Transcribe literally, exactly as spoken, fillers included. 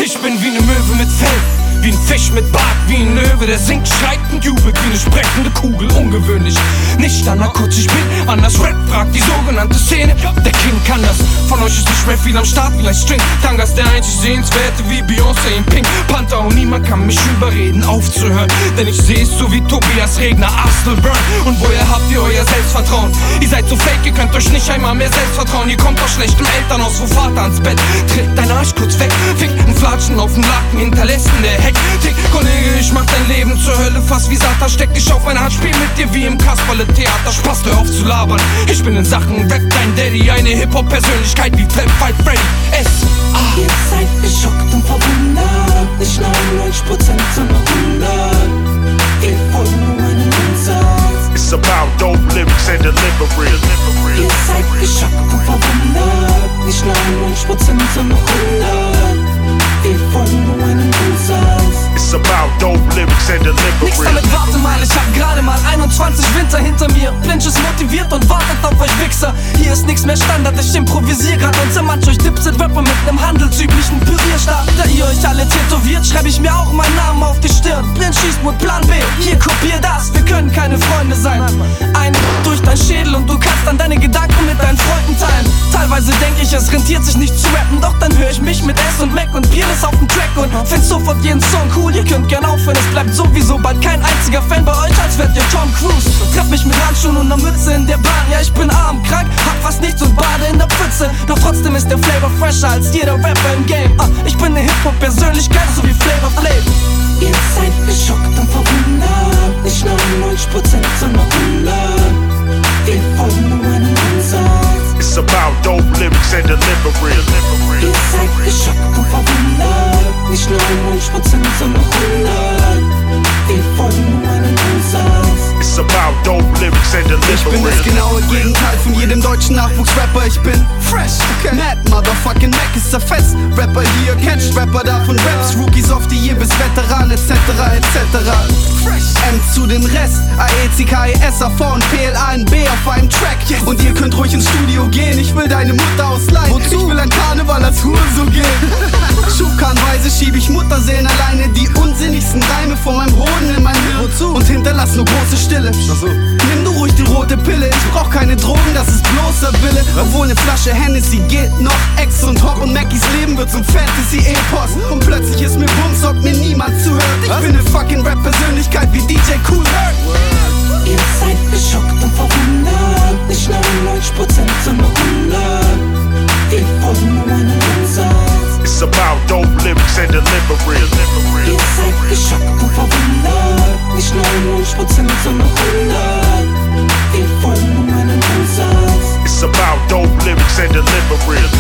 Ich bin wie ne Möwe mit Fell, wie ein Fisch mit Bart, wie ein Löwe, der singt, schreit und jubelt wie ne sprechende Kugel. Ungewöhnlich, nicht an kurz, ich bin anders. Rap fragt die sogenannte Szene, der King kann das. Von euch ist nicht mehr viel am Start, vielleicht String Tangas, der einzig Sehenswerte wie Beyoncé in Pink Panther. Und niemand kann mich überreden aufzuhören, denn ich seh es so wie Tobias Regner, Arsenal Burn. Und woher habt ihr euer Selbstvertrauen? Ihr seid so fake, ihr könnt euch nicht einmal mehr selbst vertrauen. Ihr kommt aus schlechtem Elternhaus, wo Vater ans Bett trägt dein Arsch kurz weg, fickt ein Flatschen auf den Laken, hinterlässt in der Hektik. Kollege, ich mach dein Leben zur Hölle fast wie Satan. Steck dich auf meine Hand, spiel mit dir wie im Kasperle-Theater. Spaß, hör auf zu labern, ich bin in Sachen Rap dein Daddy. Eine Hip-Hop-Persönlichkeit wie Flip Fight Freddy. S A Ihr seid geschockt und verwundert, nicht neunundneunzig Prozent, sondern hundert. Wir folgen nur einen Grundsatz. It's about dope lyrics and delivery. Ihr seid geschockt und verwundert, nicht neunundneunzig Prozent, sondern hundert. Wir folgen nur einen Grundsatz. It's about dope lyrics and Nix delivery. damit, warte mal, ich hab gerade mal einundzwanzig Winter hinter mir. Blinch ist motiviert und wartet auf euch Wichser. Hier ist nix mehr Standard, ich improvisier grad und zermatsch euch Dipset Rapper mit nem handelsüblichen Pürierstab. Da ihr euch alle tätowiert, schreib ich mir auch meinen Namen auf die Stirn. Blind schießt mit Plan B, hier kopier das, wir können keine Freunde sein. Eine durch dein Schädel und du kannst dann deine Gedanken mit deinen Freunden teilen. Teilweise denk ich, es rentiert sich nicht zu rappen, doch dann hör ich mich mit S und Mac und Peerless auf dem Track und find sofort jeden Song cool. Ihr könnt gern aufhören, es bleibt sowieso bald kein einziger Fan bei euch, als wärt ihr Tom Cruise. Treff mich mit Handschuhen und ner Mütze in der Bahn. Ja, ich bin arm, krank, hab fast nichts und bade in der Pfütze. Doch trotzdem ist der Flavor fresher als jeder Rapper im Game. ah, Ich bin ne Hip-Hop-Persönlichkeit, so wie Flavor Flav. Ihr seid geschockt und verwundert, nicht neunundneunzig Prozent, sondern hundert. Wir folgen nur einen Grundsatz. It's about dope lyrics and delivery. Ihr seid geschockt und verwundert, nicht neunundneunzig Prozent, sondern hundert. Wir folgen nur einen Grundsatz. It's about dope lyrics and Ich bin das delivery. genaue Gegenteil von jedem deutschen Nachwuchsrapper. Ich bin fresh, okay. Mad, motherfucking Mac ist zerfetzt. Rapper hier catch, Rapper davon Raps. Rookies auf die hier bis Veteran, etc, et cetera. Fresh, M zu dem Rest. A E C K E S A V und P L A N B auf einem Track. Und ihr könnt ruhig ins Studio gehen, ich will deine Mutter ausleihen. Wozu? Ich will ein Karneval als Hurensohn gehen. Schubkarrenweise schieb ich Mutterseelen alleine die unsinnigsten Reime von meinem Hoden in mein Hirn. Wozu? Und hinterlass nur große Stille. So. Nimm du ruhig die rote Pille, ich brauch keine Drogen, das ist bloßer Wille. Obwohl ne Flasche Hennessy geht noch. Ex und Hop und Mackies Leben wird zum Fantasy-Epos. Und plötzlich ist mir Bums, ob mir niemand zuhört. Ich bin ne fucking Rap-Persönlichkeit wie D J Kool Herc. Ihr seid geschockt und verwundert, nicht neunundneunzig Prozent, sondern hundert. Wir folgen nur einen Grundsatz. It's about dope lyrics and delivery. Ihr seid geschockt und verwundert, nicht neunundneunzig Prozent, sondern hundert. Wir folgen nur einen Grundsatz. It's about dope lyrics and delivery.